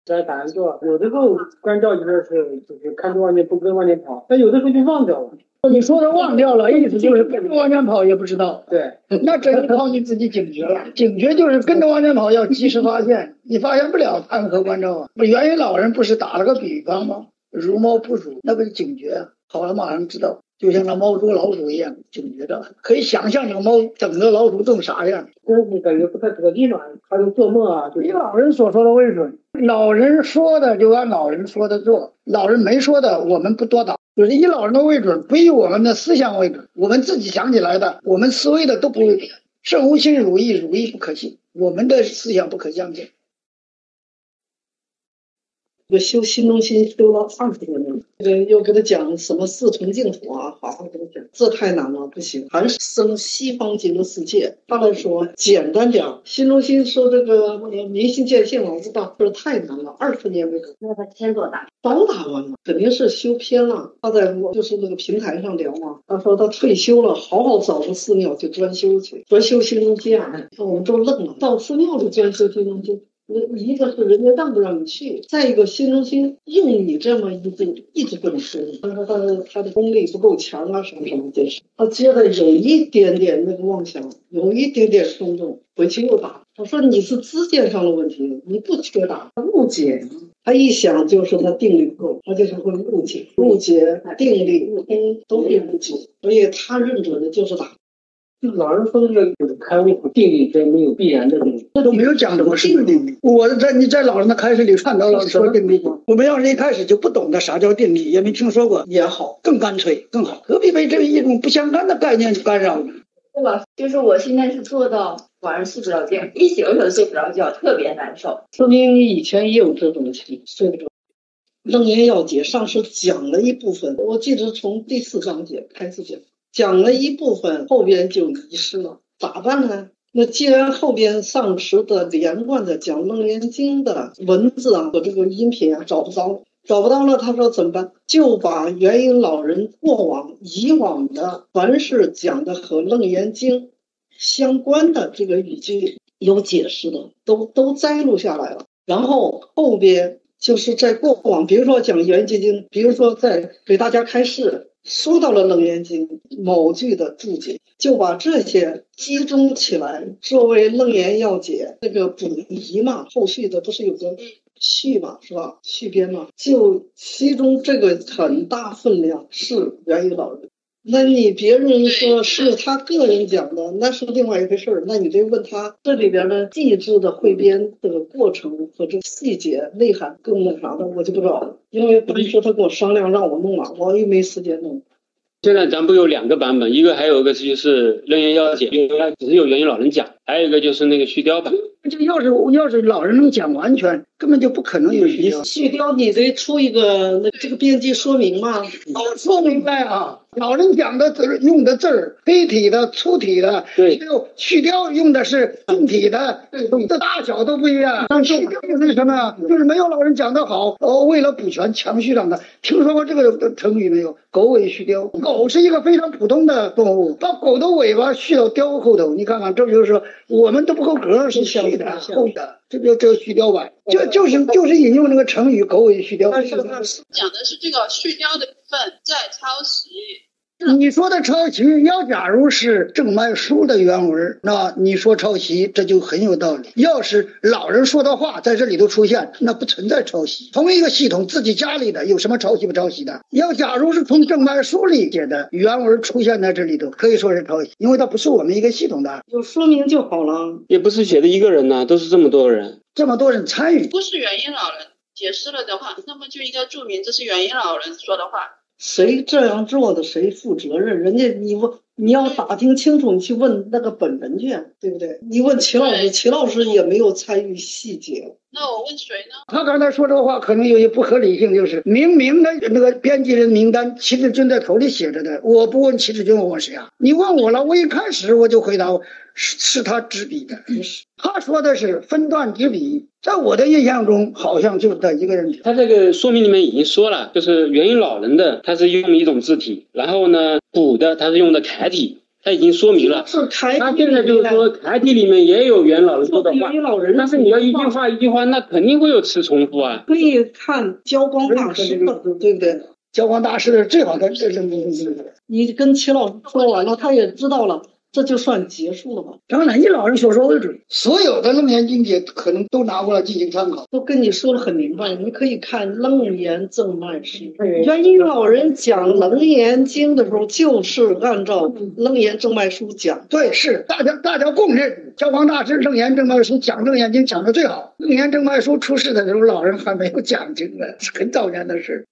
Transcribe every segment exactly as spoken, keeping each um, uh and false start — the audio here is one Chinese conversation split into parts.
在打完坐，有的时候关照一个是就是看着往前不跟往前跑，但有的时候就忘掉了。 你说的忘掉了，意思就是跟着往前跑也不知道。 对， 那这就靠你自己警觉了。警觉就是跟着往前跑，要及时发现。你发现不了，谈何关照啊？不，元音老人不是打了个比方吗？如猫扑鼠，那不是警觉？好了，马上知道。就像那猫捉老鼠一样，警觉着，可以想象这个猫整个老鼠种啥样。 但是感觉不太可理嘛，他就做梦啊，就以老人所说的为准，老人说的就按老人说的做，老人没说的我们不多打，就是以老人的为准，不以我们的思想为准，我们自己想起来的，我们思维的都不为准。圣无心汝意，汝意不可信，我们的思想不可相信。 这个修心中心修了二十多年，这个又给他讲什么四重净土啊，好好给他讲，这太难了，不行，还是生西方极乐世界。他来说简单点，心中心说这个明心见性了，我知道，这太难了，二十年为止。 那他先做打， 都打完了，肯定是修偏了。他在就是那个平台上聊嘛，他说他退休了，好好找个寺庙去专修去，专修心中心啊。我们都愣了，到寺庙里专修心中心。一个是人家让不让你去，再一个心中心用你这么一直一直跟你说，他说他的他的功力不够强啊，什么什么这是。他接着有一点点那个妄想，有一点点冲动，回去又打。他说你是知见上的问题，你不缺打，误解。他一想就是他定力不够，他就是会误解，误解定力悟空都是误解，所以他认准的就是打。 老人说这个有开悟定力这没有必然的东西， 这都没有讲什么是定力。我在你在老人的开始里看到了说定力吗？我们要是一开始就不懂得啥叫定力，也没听说过也好，更干脆更好，何必被这一种不相干的概念干扰呢？ 对吧？就是我现在是做到晚上睡不着觉，一宿宿睡不着觉，特别难受。 说明你以前也有这种情，睡不着。楞严要解上师讲了一部分，我记得从第四章节开始讲。讲了一部分，后边就遗失了，咋办呢？那既然后边上师的连贯的讲《楞严经》的文字啊和这个音频啊找不着，找不到了，他说怎么办？就把元音老人过往以往的凡是讲的和《楞严经》相关的这个语句有解释的，都都摘录下来了，然后后边就是在过往，比如说讲《圆觉经》，比如说在给大家开示。说到了《楞严经》某句的注解，就把这些集中起来作为楞严要解这个补遗嘛，后续的不是有个续嘛，是吧？续编嘛，就其中这个很大分量是源于老人。那你别人说是他个人讲的，那是另外一回事儿。那你得问他这里边的地质的汇编的过程和这个细节内涵更那啥的，我就不知道了。因为当时他跟我商量让我弄了，我又没时间弄。 现在咱不有两个版本，一个还有一个就是楞严要解，因为它只是有元音老人讲，还有一个就是那个续雕版。 这要是要是老人能讲完全，根本就不可能有续雕。 续雕你得出一个那这个编辑说明嘛， 都说明白啊。老人讲的字用的字儿，黑体的、粗体的， 对， 就续雕用的是重体的，这大小都不一样。但续雕就是什么？就是没有老人讲的好，哦，为了补全强续上的。听说过这个成语没有？狗尾续貂。狗是一个非常普通的动物，把狗的尾巴续到貂后头，你看看，这就是说我们都不够格，是续的后的，这就这个续貂版，就就是就是引用那个成语“狗尾续貂”。 讲的是这个续貂的部分在抄袭。 你说的抄袭，要假如是正脉书的原文，那你说抄袭，这就很有道理。要是老人说的话在这里头出现，那不存在抄袭。同一个系统，自己家里的有什么抄袭不抄袭的？要假如是从正脉书里写的原文出现在这里头，可以说是抄袭，因为它不是我们一个系统的。 有说明就好了。 也不是写的一个人呐、啊，都是这么多人， 这么多人参与。 不是元音老人解释了的话，那么就应该注明这是元音老人说的话。 谁这样做的谁负责任？人家你问你要打听清楚，你去问那个本人去，对不对？你问齐老师，齐老师也没有参与细节。 那我问谁呢？ 他刚才说这个话可能有些不合理性，就是明明的那个编辑人名单齐志军在头里写着的，我不问齐志军，我问谁啊？你问我了，我一开始我就回答是是他执笔的，他说的是分段执笔，在我的印象中好像就是他一个人。 他这个说明里面已经说了，就是元音老人的他是用一种字体，然后呢补的他是用的楷体， 他已经说明了。 是楷他体现在就是说楷体里面也有元老人说的话， 元老人， 但是你要一句话一句话，那肯定会有词重复啊。 可以看焦光大师的，对不对？ 焦光大师最好的这这你跟齐老师说完了，他也知道了，这就算结束了吧？ 当然，以老人所说为准，所有的楞严经解可能都拿过来进行参考。 都跟你说的很明白，你可以看《楞严正脉书》。元因老人讲《楞严经》的时候，就是按照《楞严正脉书》讲。 对，是大家大家共认，焦光大师《楞严正脉书》讲《楞严经》讲的最好。《楞严正脉书》出世的时候，老人还没有讲经呢，是很早年的事。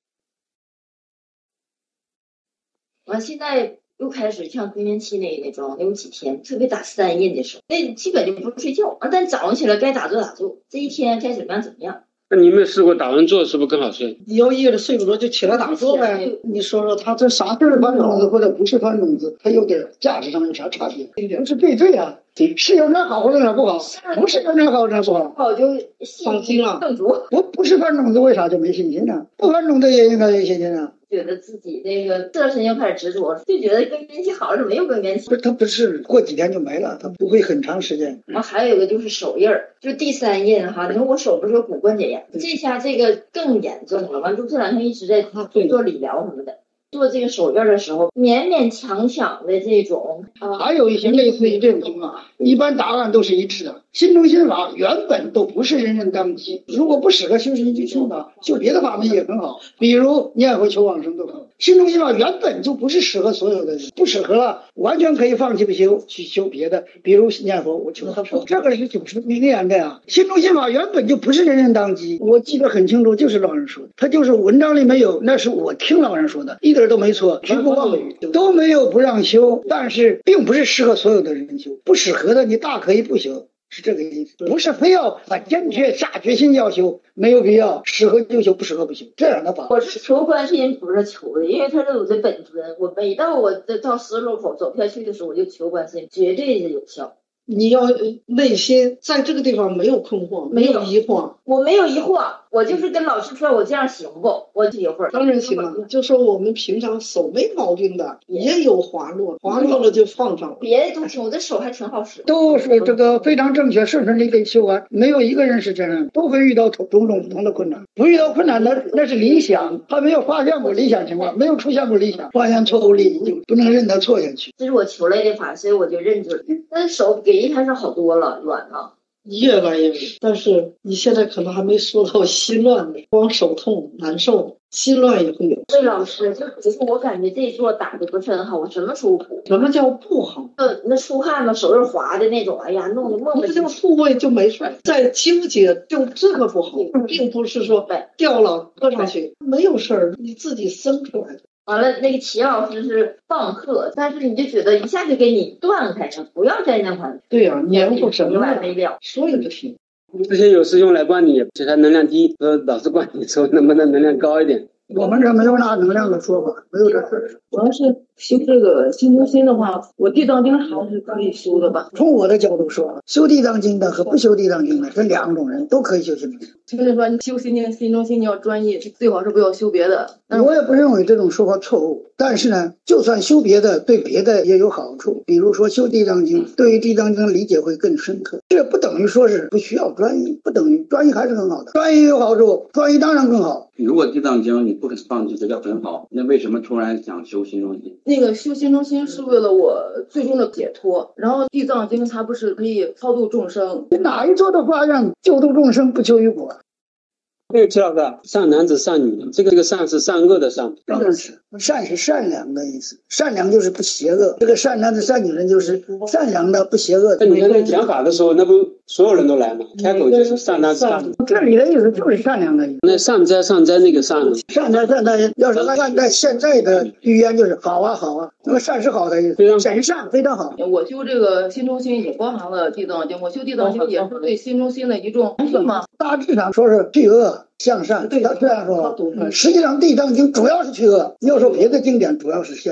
完，现在又开始像更年期那那种，有几天特别打四暗印的时候，那基本就不睡觉啊。但早上起来该打坐打坐，这一天该怎么样怎么样。 那你有没有试过打完坐是不是更好睡？ 你要夜里睡不着就起来打坐呗。你说说他这啥事儿翻种子或者不是翻种子，它有点价值上有啥差别？不是对对啊，是有点好或者有点不好，不是有点好有点不好， 好就放心了。 更足。 不不是翻种子为啥就没信心呢？不翻种子也应该有信心啊。 觉得自己那个自然神经开始执着，就觉得更年期好了，没有更年期。 不是，它不是过几天就没了，它不会很长时间。 然后还有一个就是手印儿，就第三印哈。你看我手不是有骨关节炎，这下这个更严重了。完，就这两天一直在做理疗什么的。做这个手印的时候，勉勉强强的这种， 啊、还有一些类似于这种情况，一般答案都是一致的。心中心法原本都不是人人当机，如果不适合修心心法，修别的法门也很好，比如念佛求往生都好。心中心法原本就不是适合所有的人，不适合了，完全可以放弃不修，去修别的，比如念佛我求往生，这个是九十明年的呀。心中心法原本就不是人人当机，我记得很清楚，就是老人说的，他就是文章里没有，那是我听老人说的，一点都没错，只不过都没有不让修，但是并不是适合所有的人修，不适合的你大可以不修。是这个意思，不是非要啊坚决下决心要修，没有必要，适合就修，不适合不修，这样的法。 我是求观世音菩萨求的，因为他是我的本尊。我每到我的到十字路口走不下去的时候，我就求观世音，绝对是有效。 你要内心在这个地方没有困惑，没有疑惑。 我没有疑惑，我就是跟老师说，我这样行不？我一会儿当然行了。就说我们平常手没毛病的，也有滑落，滑落了就放上。 别的都行，我的手还挺好使。 都是这个非常正确，顺顺利利修完，没有一个人是这样，都会遇到种种不同的困难。不遇到困难的那是理想，他没有发现过理想情况，没有出现过理想，发现错误理就不能任他错下去。 这是我求来的法，所以我就认准。但是手比一开始好多了，软了。 越来越，但是你现在可能还没说到心乱的，光手痛难受，心乱也会有。 对，老师，就只是我感觉这一座打的不是很好，我什么时候补？ 什么叫不好？ 那那出汗嘛，手是滑的那种，哎呀，弄得梦那这个部位就没事，在纠结就这个不好，并不是说掉了搁上去没有事儿，你自己生出来的。 完了，那个齐老师是放课，但是你就觉得一下就给你断开了，不要在那块。 对呀、啊，黏糊什么完没了， 所以不行。 之前有师兄来灌你，其他能量低，说老师灌你的时候能不能能量高一点？ 我们这没有拿能量的说法，没有这事。 我要是修这个心中心的话，我地藏经还是可以修的吧？ 从我的角度说，修地藏经的和不修地藏经的这两种人都可以修心中心。 就是说，你修心经、心中心，你要专一，最好是不要修别的。 我也不认为这种说法错误，但是呢，就算修别的，对别的也有好处。比如说修地藏经，对于地藏经的理解会更深刻。这不等于说是不需要专一，不等于专一还是很好的。专一有好处，专一当然更好。 如果地藏经你不肯放弃，这个很好，那为什么突然想修心中心？ 那个修心中心是为了我最终的解脱，然后地藏经它不是可以超度众生？ 哪一座的发愿救度众生，不求于果？ 那个齐老师，善男子善女，这个这个善是善恶的善， 善是善是善良的意思，善良就是不邪恶。这个善男子善女人就是善良的不邪恶的。 那你在那讲法的时候，那不所有人都来吗？开口就是善男子善女， 这里的意思就是善良的意思。 那善哉善哉那个善， 善哉善哉，要是按在现在的语言就是好啊好啊，那么善是好的意思，非常神善非常好。 我修这个心中心也包含了地藏经，我修地藏经也是对心中心的一种是吗？ 大致上说是去恶向善，对他这样说。实际上地藏经主要是去恶，要说别的经典主要是向善。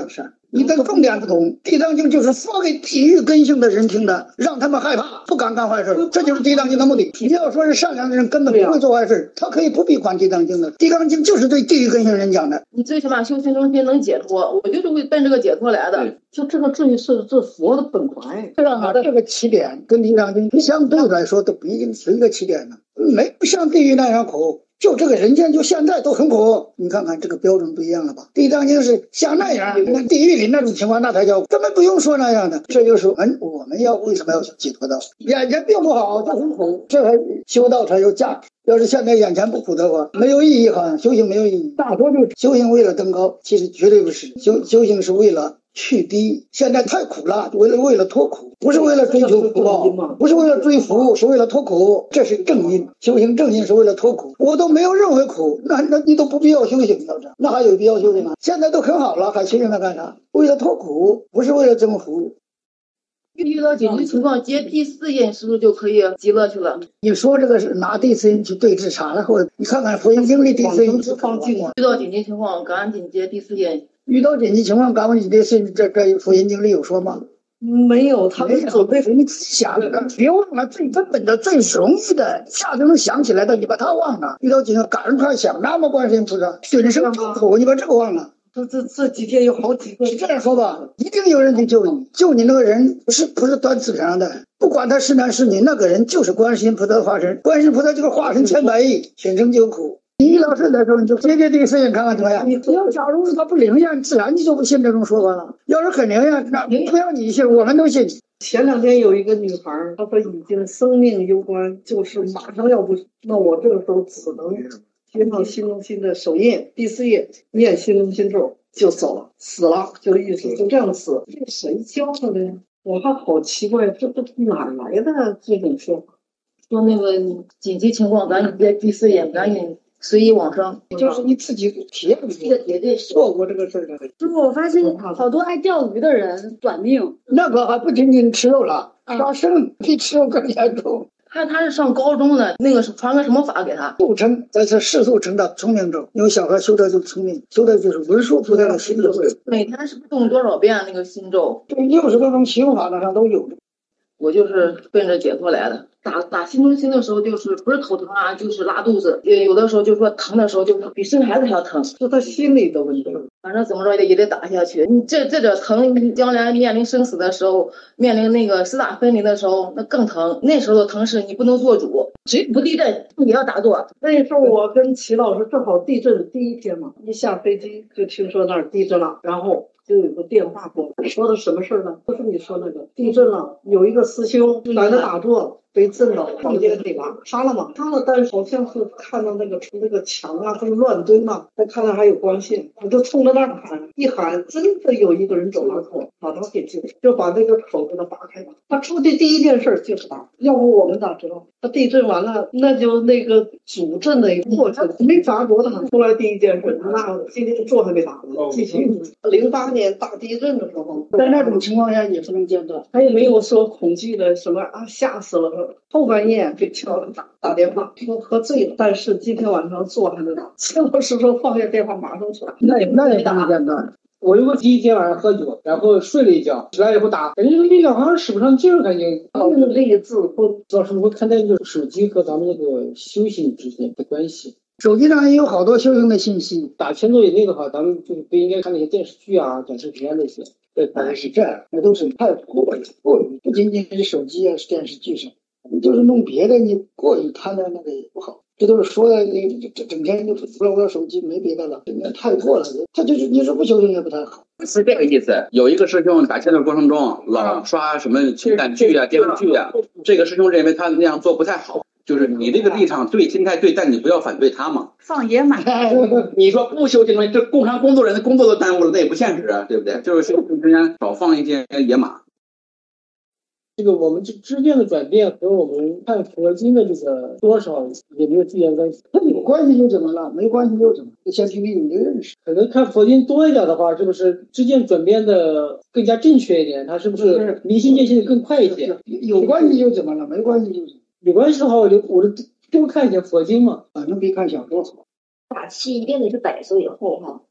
你跟重点不同，地藏经就是说给地狱根性的人听的，让他们害怕，不敢干坏事，这就是地藏经的目的。你要说是善良的人根本不会做坏事，他可以不必管地藏经的。地藏经就是对地狱根性人讲的。 你最起码修行中心能解脱，我就是为奔这个解脱来的。 就这个至于是这佛的本怀， 这样啊，这个起点跟地藏经相对来说都不一定是一个起点呢，没像地狱那样苦。就这个人间就现在都很苦，你看看这个标准不一样了吧？地藏经是像那样，那地狱里那种情况，那才叫根本不用说那样的。这就是嗯，我们要为什么要去解脱道？眼前并不好，就很苦，这才修道才有价值。要是现在眼前不苦的话，没有意义，好像修行没有意义。大多就修行为了登高，其实绝对不是。修修行是为了去低，现在太苦了，为了为了脱苦，不是为了追求福报，不是为了追福，是为了脱苦，这是正因。修行正因是为了脱苦，我都没有任何苦，那那你都不必要修行，要这样，那还有必要修行吗？现在都很好了，还修行它干啥？为了脱苦，不是为了增福。 遇到紧急情况接第四印是不是就可以极乐去了？ 你说这个是拿第四印去对治啥了？或你看看佛经经历第四印是放进啊。 遇到紧急情况赶紧接第四印。 遇到紧急情况，赶紧第四印，这这佛经经历有说吗？ 没有，他们准备你想的，别忘了最根本的、最容易的，一下就能想起来的，你把它忘了。遇到紧急，赶快想，南无观世音菩萨，准生出口，你把这个忘了。 这这这几天有好几个， 是这样说吧，一定有人去救你，救你那个人不是不是端字上的，不管他是男是女，那个人就是观世音菩萨的化身，观世音菩萨就是化身千百亿，显生救苦。你遇到事的时候，你就接接第四印看看怎么样。你要假如是他不灵验，自然你就不信这种说法了。要是很灵验，那不要你信，我们都信。 前两天有一个女孩，她说已经生命攸关，就是马上要不，那我这个时候只能接上心中心的手印，第四印念心中心咒就走了，死了，就意思就这样死。这谁教他的呀？我还好奇怪，这这哪来的这种说法？ 说那个紧急情况赶紧接第四印，赶紧随意往生， 就是你自己体验这个绝对做过这个事儿的。 师傅，我发现好多爱钓鱼的人短命， 那个还不仅仅吃肉了，杀生比吃肉更严重。 他他是上高中的，那个是传个什么法给他？ 速成，在这世速成的聪明咒，因为小孩修的就聪明，修的就是文殊菩萨的心咒。 每天是不是动多少遍那个心咒？ 对，六十多种修法那上都有。 我就是奔着解脱来的。打打心中心的时候，就是不是头疼啊，就是拉肚子。有有的时候就说疼的时候，就是比生孩子还要疼， 是他心里的问题。 反正怎么着也得也得打下去。你这这点疼，你将来面临生死的时候，面临那个四大分离的时候，那更疼。那时候的疼是你不能做主，只要不地震也要打坐。 那时候我跟齐老师正好地震第一天嘛，一下飞机就听说那儿地震了，然后就有个电话过来，说的什么事儿呢？就是你说那个地震了，有一个师兄在那打坐，被震到房间里了，塌了嘛，塌了，但是好像是看到那个那个墙啊，都是乱堆嘛，再看到还有光线，我就冲着那儿喊，一喊，真的有一个人走来口，把他给救，就把那个口给他拔开了。他出的第一件事就是打，要不我们哪知道？他地震完了，那就那个主震的一个过程，没砸着他。出来第一件事，那今天坐还没打呢，继续。零八年大地震的时候， 在那种情况下也不能间断， 他也没有说恐惧的什么啊，吓死了。后半夜给乔老师打打电话，说喝醉了，但是今天晚上坐还能打。乔老师说放下电话马上出来， 那也那也不能间断。 我如果第一天晚上喝酒，然后睡了一觉，起来以后打，感觉这个力量好像使不上劲儿，感觉。 用力自昏。 老师，我看待这个手机和咱们这个修行之间的关系。 手机上也有好多修行的信息。 打前作业那个话，咱们就是不应该看那些电视剧啊、短视频啊那些。 对，反正是这样，那都是太过于过于，不仅仅是手机啊、是电视剧上，你就是弄别的，你过于贪恋那个也不好。这都是说的，你这整天就除了我手机没别的了，真的太过了。他就是你说不修行也不太好。 是这个意思。有一个师兄打签的过程中老刷什么情感剧啊、电视剧啊，这个师兄认为他那样做不太好。就是你这个立场对，心态对，但你不要反对他嘛。 放野马。 你说不修行，这共产工作人的工作都耽误了，那也不现实啊，对不对？就是修行之间少放一些野马。 这个我们之之间的转变和我们看佛经的这个多少也没有必然关系。 它有关系就怎么了？没关系就怎么？就先听听你的认识。 可能看佛经多一点的话，是不是之间转变的更加正确一点？它是不是明心见性的更快一些？ 有关系就怎么了？没关系就怎么？ 有关系的话，我就我就多看一些佛经嘛， 反正比看小说好。 打气一定得是百岁以后哈。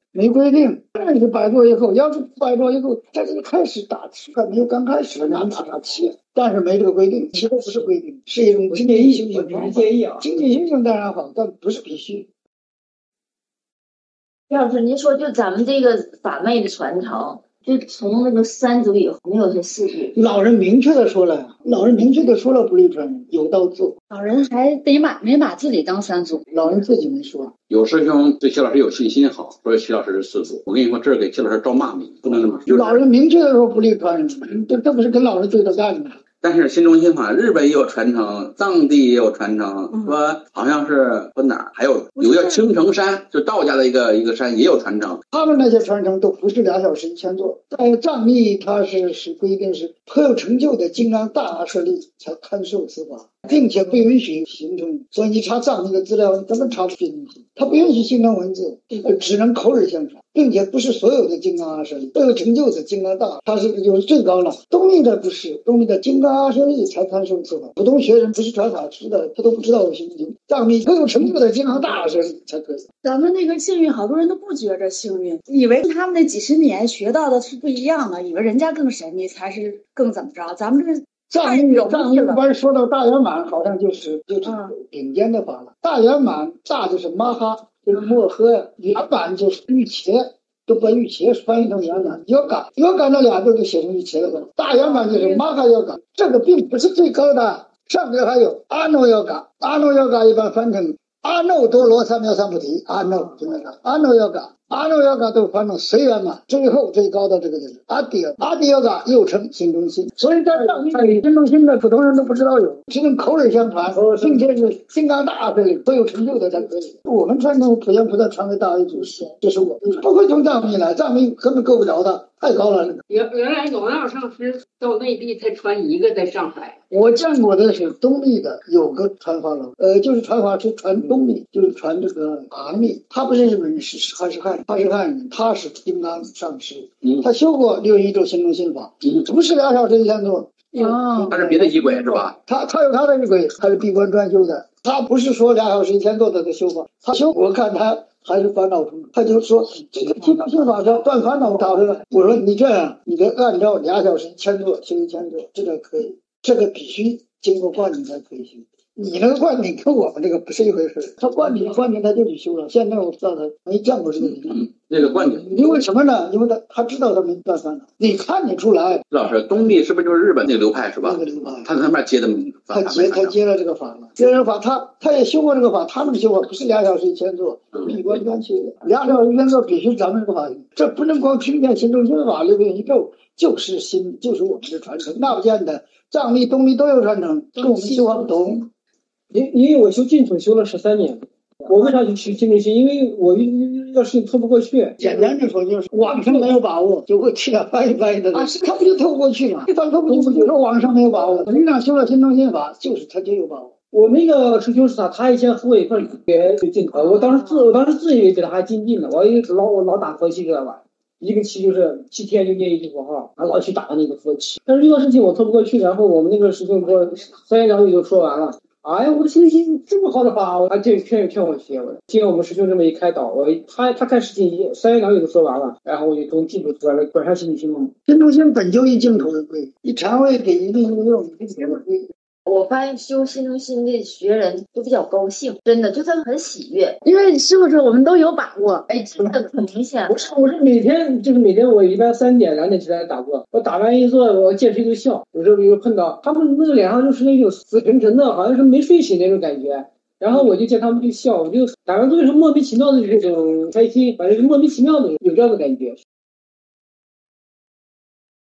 没规定，那是百多以后，要是百多以后，他就开始打气，还没有刚开始拿打打气，但是没这个规定，其实不是规定，是一种经济修行方法。 建议啊， 经济修行当然好，但不是必须。 徐老师，您说就咱们这个法脉的传承，就从那个三祖以后没有这四祖。 老人明确的说了，老人明确的说了不立传人，有道做。 老人还得把没把自己当三祖， 老人自己没说。 有师兄对齐老师有信心好，说齐老师是四祖。我跟你说，这是给齐老师招骂名，不能这么说。 老人明确的说不立传人，这这不是跟老人对着干的。 但是新中心法，日本也有传承，藏地也有传承， 嗯、 说好像是说哪儿还有有个青城山，就道家的一个一个山也有传承。 他们那些传承都不是俩小时一千座，在藏密它是是规定是颇有成就的金刚大阿舍利才堪受此法，并且不允许形成。所以你查藏密的资料，根本查不进去，它不允许形成文字，只能口耳相传，并且不是所有的金刚阿舍利都有成就的金刚大，它是就是最高了。东密的不是，东密的金刚阿舍利才堪受此法。普通学生不是传法师的，他都不知道有行经。藏密颇有成就的金刚大阿舍利才可以。 咱们那个幸运，好多人都不觉着幸运，以为他们那几十年学到的是不一样的，以为人家更神秘才是更怎么着。咱们这藏密藏密一般说到大圆满，好像就是就是顶尖的法了。大圆满，大就是玛哈，就是摩诃呀；圆满就是玉切，都把玉切翻译成圆满。yoga yoga那俩都给写成玉切了。大圆满就是玛哈yoga，这个并不是最高的，上面还有阿耨yoga，阿耨yoga一般翻成阿耨多罗三藐三菩提，阿耨就那个阿耨yoga。阿耨yoga都翻成随缘嘛，最后最高的这个就是阿底阿底 yoga 又称心中心，所以在藏密里心中心的普通人都不知道有，只能口耳相传，并且是金刚大这里都有成就的才可以。我们传承普贤菩萨传给大为祖师，这是我不会从藏密来，藏密根本够不着的，太高了。 原原来王老上师到内地才传一个，在上海。 我见过的是东密的，有个传法老，呃，就是传法是传东密，就是传这个阿密，他不是日本人，是他是汉人，他是汉人，他是金刚上师，他修过六一周心中心法，不是俩小时一千多。 哦，他是别的仪轨是吧？ 他他有他的仪轨，他是闭关专修的，他不是说俩小时一千多的个修法，他修我看他还是烦恼中，他就说这个心中心法是要断烦恼导的。我说你这样，你得按照俩小时一千多修一千多，这个可以。这个必须经过灌顶才可以修，你那个灌顶跟我们这个不是一回事。他灌顶灌顶他就去修了，现在我知道他没见过这个人。 嗯，那个灌顶， 因为什么呢？因为他他知道他没断烦恼，你看得出来。 老师，东密是不是就是日本那个流派是吧？ 那个流派， 他在那边接的法， 他接他接了这个法了，接了法，他他也修过这个法，他那个修法不是俩小时一千做，闭关专修的，俩小时一千做必须咱们这个法，这不能光听见心中心法六遍一咒，就是心就是我们的传承，那不见得。藏密、东密都有传承，跟我们修法不同。 因因为我修净土修了十三年，我为啥去修净土心？因为我遇遇到事情透不过去。 简单的说就是网上没有把握，就会替他翻译翻译的。啊，他不就透不过去吗？一翻透不过去，说网上没有把握。实际上修了心中心法，就是他就有把握。 我那个师兄是他，他以前和我一块学净土，我当时自我当时自以为比他还精进呢，我一直老我老打佛七给他玩。一个期就是七天就念一句佛号，然后老去打那个佛七。但是遇到事情我透不过去，然后我们那个师兄给我三言两语就说完了。哎呀，我的心心这么好的法，他就劝劝我学我。听我们师兄这么一开导，我他他看事情三言两语就说完了，然后我就从净土出来了，转上心理心了。 心中心本就以净土为贵，以禅为给一定应用，以理为贵。 我发现修心中心的学人都比较高兴，真的，就他们很喜悦， 因为师傅说我们都有把握。 哎，真的很明显。 我是我是每天就是每天我一般三点两点起来打坐，我打完一坐我见谁都笑，有时候有碰到他们那个脸上就是那种死沉沉的，好像是没睡醒那种感觉。然后我就见他们就笑，我就打完坐是莫名其妙的这种开心，反正是莫名其妙的有这样的感觉。